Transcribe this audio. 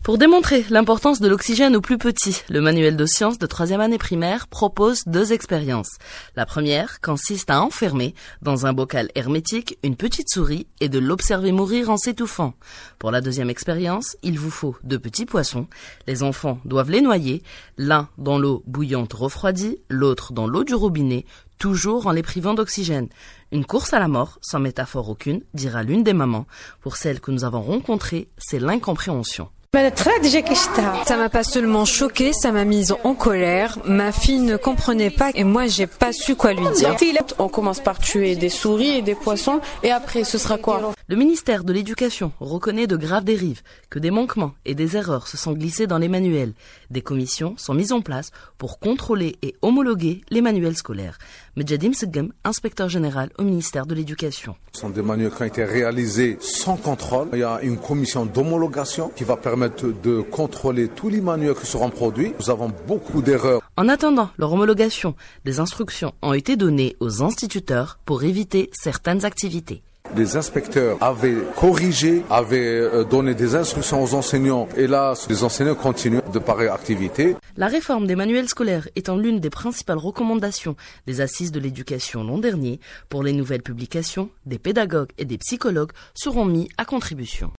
Pour démontrer l'importance de l'oxygène aux plus petits, le manuel de sciences de 3e année primaire propose 2 expériences. La première consiste à enfermer dans un bocal hermétique une petite souris et de l'observer mourir en s'étouffant. Pour la deuxième expérience, il vous faut 2 petits poissons. Les enfants doivent les noyer, l'un dans l'eau bouillante refroidie, l'autre dans l'eau du robinet, toujours en les privant d'oxygène. Une course à la mort, sans métaphore aucune, dira l'une des mamans. Pour celle que nous avons rencontrée, c'est l'incompréhension. Ça m'a pas seulement choquée, ça m'a mise en colère. Ma fille ne comprenait pas et moi j'ai pas su quoi lui dire. On commence par tuer des souris et des poissons et après ce sera quoi? Le ministère de l'Éducation reconnaît de graves dérives, que des manquements et des erreurs se sont glissés dans les manuels. Des commissions sont mises en place pour contrôler et homologuer les manuels scolaires. Medjadim Seggem, inspecteur général au ministère de l'Éducation. Ce sont des manuels qui ont été réalisés sans contrôle. Il y a une commission d'homologation qui va permettre de contrôler tous les manuels qui seront produits. Nous avons beaucoup d'erreurs. En attendant leur homologation, des instructions ont été données aux instituteurs pour éviter certaines activités. Les inspecteurs avaient corrigé, avaient donné des instructions aux enseignants et là, les enseignants continuent de pareilles activités. La réforme des manuels scolaires étant l'une des principales recommandations des assises de l'éducation l'an dernier, pour les nouvelles publications, des pédagogues et des psychologues seront mis à contribution.